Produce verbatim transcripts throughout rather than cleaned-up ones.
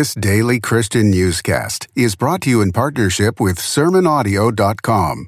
This daily Christian newscast is brought to you in partnership with sermon audio dot com.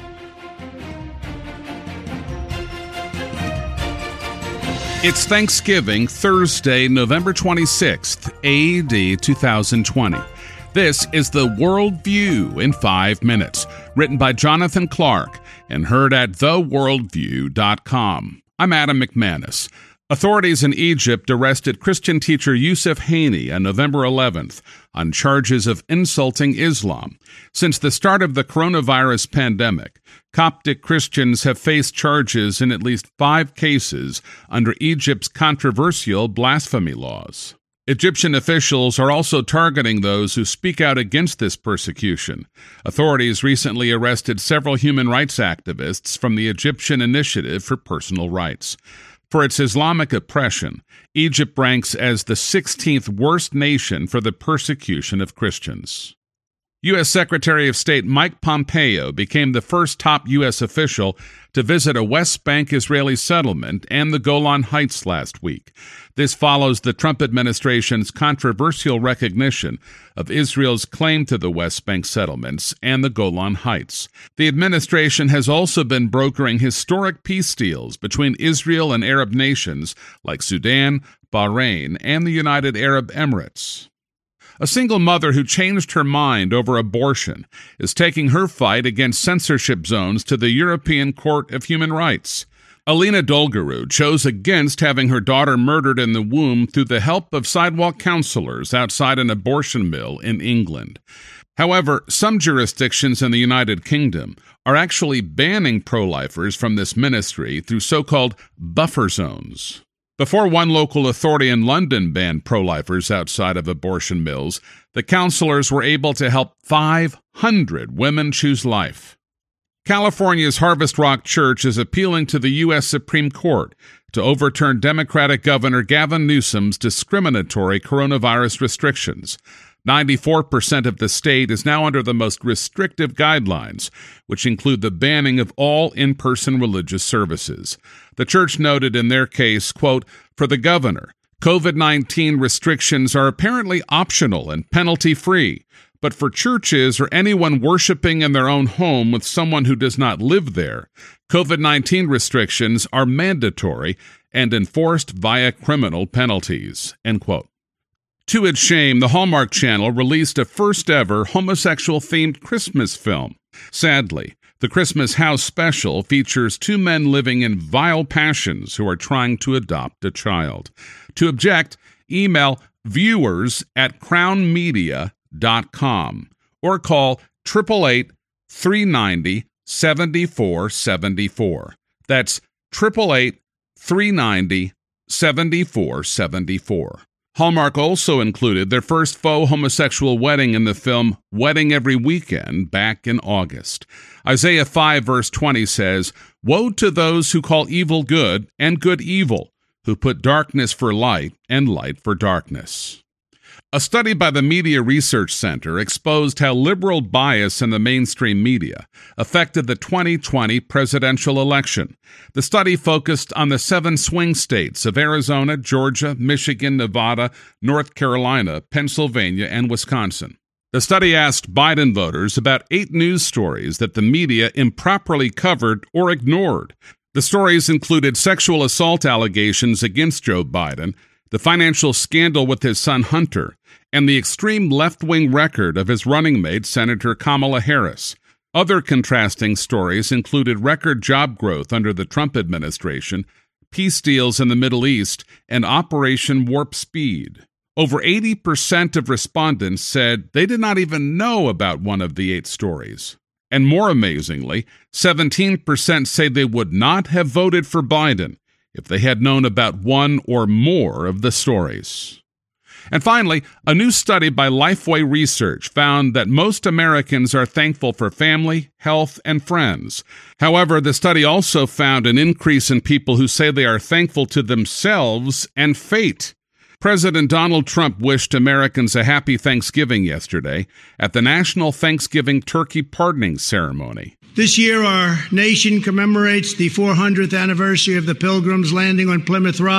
It's Thanksgiving, Thursday, November twenty-sixth, A D two thousand twenty. This is the World View in five minutes, written by Jonathan Clark and heard at the world view dot com. I'm Adam McManus. Authorities in Egypt arrested Christian teacher Youssef Haney on November eleventh on charges of insulting Islam. Since the start of the coronavirus pandemic, Coptic Christians have faced charges in at least five cases under Egypt's controversial blasphemy laws. Egyptian officials are also targeting those who speak out against this persecution. Authorities recently arrested several human rights activists from the Egyptian Initiative for Personal Rights. For its Islamic oppression, Egypt ranks as the sixteenth worst nation for the persecution of Christians. U S Secretary of State Mike Pompeo became the first top U S official to visit a West Bank Israeli settlement and the Golan Heights last week. This follows the Trump administration's controversial recognition of Israel's claim to the West Bank settlements and the Golan Heights. The administration has also been brokering historic peace deals between Israel and Arab nations like Sudan, Bahrain, and the United Arab Emirates. A single mother who changed her mind over abortion is taking her fight against censorship zones to the European Court of Human Rights. Alina Dolguru chose against having her daughter murdered in the womb through the help of sidewalk counselors outside an abortion mill in England. However, some jurisdictions in the United Kingdom are actually banning pro-lifers from this ministry through so-called buffer zones. Before one local authority in London banned pro-lifers outside of abortion mills, the counselors were able to help five hundred women choose life. California's Harvest Rock Church is appealing to the U S Supreme Court to overturn Democratic Governor Gavin Newsom's discriminatory coronavirus restrictions. ninety-four percent of the state is now under the most restrictive guidelines, which include the banning of all in-person religious services. The church noted in their case, quote, "For the governor, COVID nineteen restrictions are apparently optional and penalty-free, but for churches or anyone worshiping in their own home with someone who does not live there, COVID nineteen restrictions are mandatory and enforced via criminal penalties," end quote. To its shame, the Hallmark Channel released a first-ever homosexual-themed Christmas film. Sadly, the Christmas House special features two men living in vile passions who are trying to adopt a child. To object, email viewers at crown media dot com or call eight eight eight, three nine zero, seven four seven four. That's eight eight eight, three nine zero, seven four seven four. Hallmark also included their first faux homosexual wedding in the film Wedding Every Weekend back in August. Isaiah five verse twenty says, "Woe to those who call evil good and good evil, who put darkness for light and light for darkness." A study by the Media Research Center exposed how liberal bias in the mainstream media affected the twenty twenty presidential election. The study focused on the seven swing states of Arizona, Georgia, Michigan, Nevada, North Carolina, Pennsylvania, and Wisconsin. The study asked Biden voters about eight news stories that the media improperly covered or ignored. The stories included sexual assault allegations against Joe Biden, the financial scandal with his son Hunter, and the extreme left-wing record of his running mate, Senator Kamala Harris. Other contrasting stories included record job growth under the Trump administration, peace deals in the Middle East, and Operation Warp Speed. Over eighty percent of respondents said they did not even know about one of the eight stories. And more amazingly, seventeen percent say they would not have voted for Biden if they had known about one or more of the stories. And finally, a new study by Lifeway Research found that most Americans are thankful for family, health, and friends. However, the study also found an increase in people who say they are thankful to themselves and fate. President Donald Trump wished Americans a happy Thanksgiving yesterday at the National Thanksgiving Turkey Pardoning Ceremony. This year, our nation commemorates the four hundredth anniversary of the Pilgrims landing on Plymouth Rock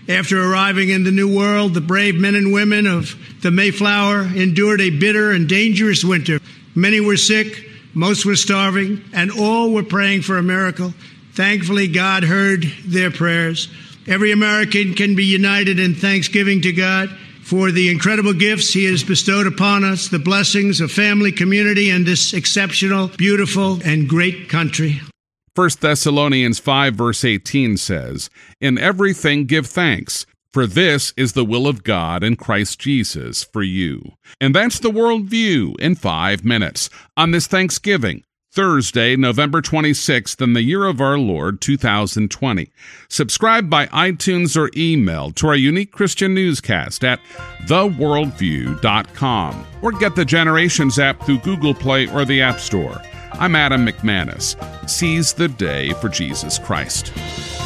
After arriving in the New World, the brave men and women of the Mayflower endured a bitter and dangerous winter. Many were sick, most were starving, and all were praying for a miracle. Thankfully, God heard their prayers. Every American can be united in thanksgiving to God for the incredible gifts He has bestowed upon us, the blessings of family, community, and this exceptional, beautiful, and great country. First Thessalonians five, verse eighteen says, "In everything give thanks, for this is the will of God in Christ Jesus for you." And that's the worldview in five minutes on this Thanksgiving, Thursday, November twenty-sixth, in the year of our Lord, two thousand twenty. Subscribe by iTunes or email to our unique Christian newscast at the worldview dot com, or get the Generations app through Google Play or the App Store. I'm Adam McManus. Seize the day for Jesus Christ.